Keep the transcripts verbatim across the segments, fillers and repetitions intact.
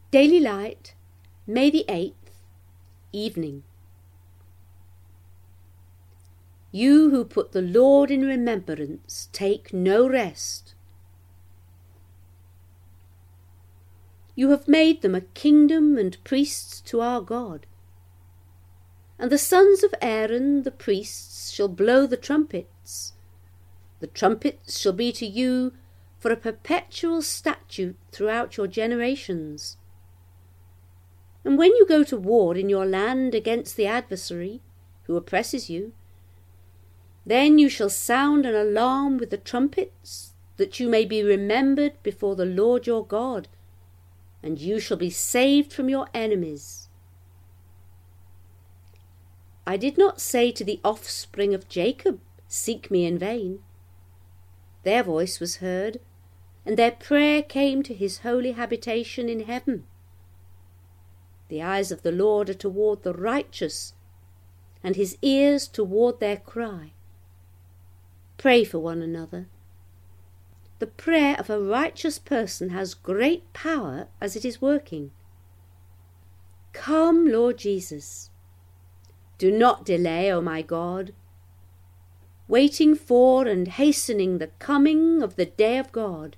Daily Light, May the eighth, Evening. You who put the Lord in remembrance, take no rest. You have made them a kingdom and priests to our God. And the sons of Aaron, the priests, shall blow the trumpets. The trumpets shall be to you for a perpetual statute throughout your generations. And when you go to war in your land against the adversary who oppresses you, then you shall sound an alarm with the trumpets, that you may be remembered before the Lord your God, and you shall be saved from your enemies. I did not say to the offspring of Jacob, Seek me in vain. Their voice was heard, and their prayer came to his holy habitation in heaven. The eyes of the Lord are toward the righteous, and his ears toward their cry. Pray for one another. The prayer of a righteous person has great power as it is working. Come, Lord Jesus. Do not delay, O my God, waiting for and hastening the coming of the day of God.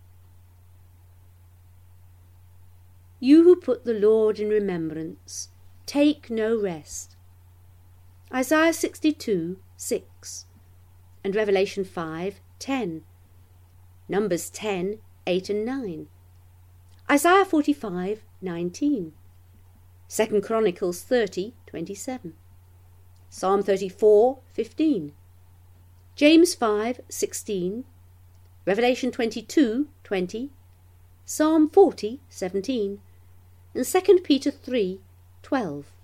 You who put the Lord in remembrance, take no rest. Isaiah sixty-two, six, and Revelation five, ten, Numbers ten, eight and nine, Isaiah forty-five, nineteen, Second Chronicles thirty, twenty-seven, Psalm thirty-four, fifteen, James five, sixteen, Revelation twenty-two, twenty, Psalm forty, seventeen, and Second Peter three, twelve.